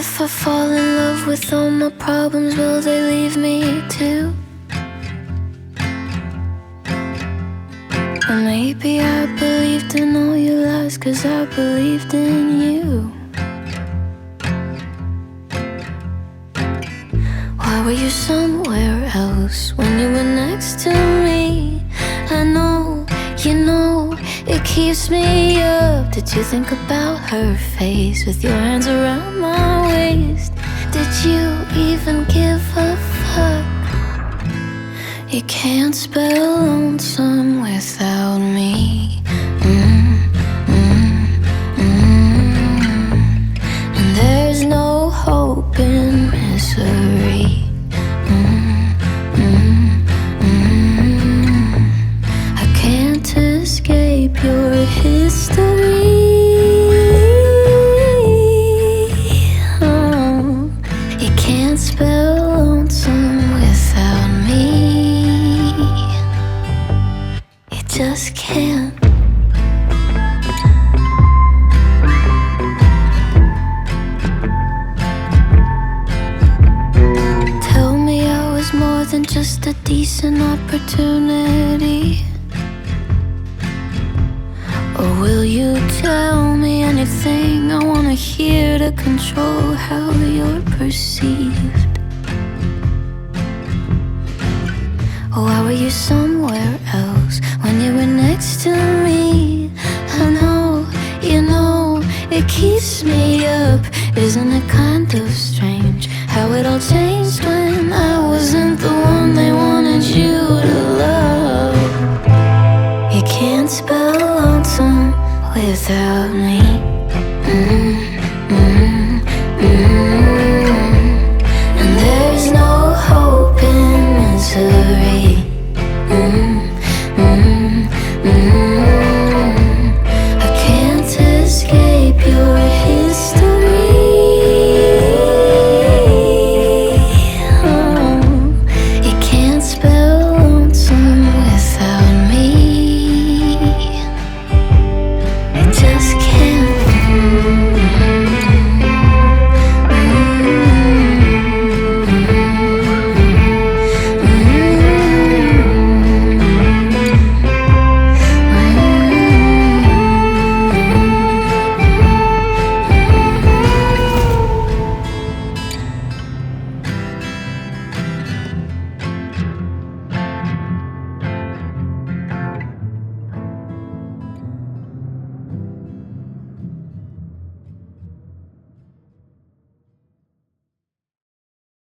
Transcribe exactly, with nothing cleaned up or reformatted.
if I fall in love with all my problems, will they leave me too? Or maybe I believed in all your lies 'cause I believed in you. Why were you somewhere else when you were next to me? I know, you know, it keeps me up. Did you think about her face with your hands around my waist? Did you even give a fuck? You can't spell lonesome without me. mm, mm, mm. And there's no hope in misery. mm, mm, mm. I can't escape your history. Oh, you can't spell lonesome without me. You just can't. Tell me I was more than just a decent opportunity. Or will you tell me anything I wanna hear to control how you're perceived? Or why were you somewhere else when you were next to me? I know, you know, it keeps me up. Isn't it kind of strange how it all changed when I wasn't the one they wanted you to love? You can't spell lonesome without me.